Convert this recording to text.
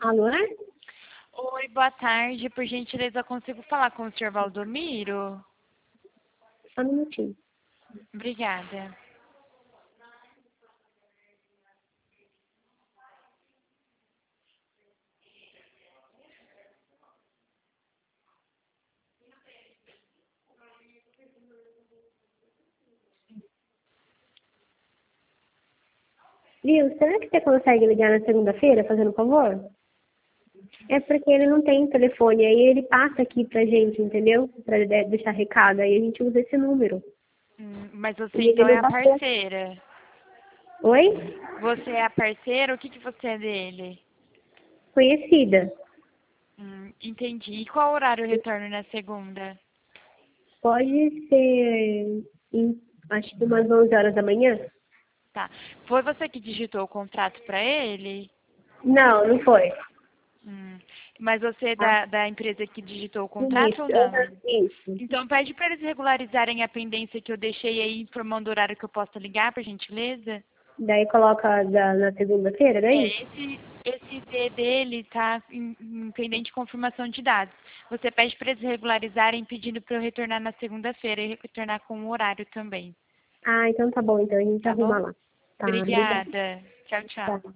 Alô? Oi, boa tarde. Por gentileza, eu consigo falar com o senhor Valdomiro? Só um minutinho. Obrigada. Viu, será que você consegue ligar na segunda-feira, fazendo um favor? É porque ele não tem telefone, aí ele passa aqui pra gente, entendeu? Pra deixar recado, aí a gente usa esse número. Mas você E ele então é não a passou. parceira? Oi? Você é a parceira? O que você é dele? Conhecida. Entendi. E qual horário eu retorno na segunda? Pode ser, acho que umas 11 horas da manhã? Tá. Foi você que digitou o contrato para ele? Não, não foi. Mas você é Tá? da empresa que digitou o contrato ou Isso, não? isso. Então pede para eles regularizarem a pendência que eu deixei aí, informando o horário que eu posso ligar, por gentileza. Daí coloca na segunda-feira, daí? Esse ID dele está em pendente de confirmação de dados. Você pede para eles regularizarem, pedindo para eu retornar na segunda-feira e retornar com o horário também. Ah, então tá bom, então a gente Tá arruma bom? lá. Tá, obrigada. Obrigada. Tchau, tchau. Tá.